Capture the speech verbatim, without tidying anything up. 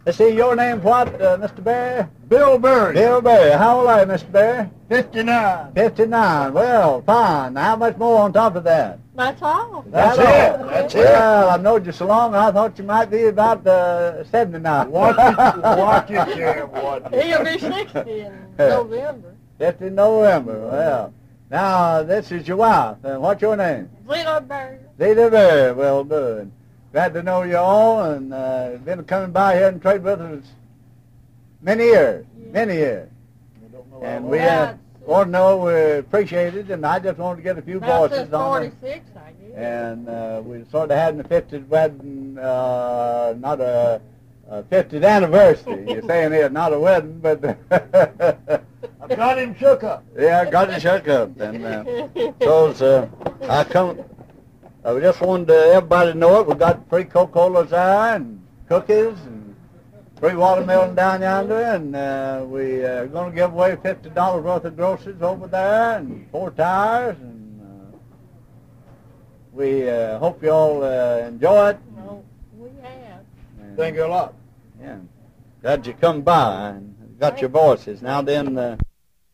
Let's see, your name's what, uh, Mister Berry? Bill Berry. Bill Berry. How old are you, Mister Berry? fifty-nine. fifty-nine. Well, fine. How much more on top of that? That's all. That's That's it. That's it. Well, I've known you so long, I thought you might be about uh, seventy-nine. Watch it, watch it, Sheriff, watch it. He'll be sixty in November. fifty November. Well, now, this is your wife. And what's your name? Zeta Berry. Zeta Berry. Well, good. Glad to know you all, and uh, been coming by here and trade with us many years, Yeah. many years. We don't know And how we long. uh, want to know we appreciate it, and I just wanted to get a few About voices since on it. forty-six, I guess. And uh, we sort of had the fiftieth wedding, uh, not a, a fiftieth anniversary. You're saying it, not a wedding, but I've got him shook up. yeah, I got it shook up. And uh, so uh, I come. I just wanted uh, everybody to know it. We got free Coca-Colas there and cookies and free watermelon down yonder, and uh, we are going to give away fifty dollars worth of groceries over there and four tires, and uh, we uh, hope you all uh, enjoy it. No, we have. And, Thank you a lot. Yeah, glad you come by and got your voices. Now then. Uh,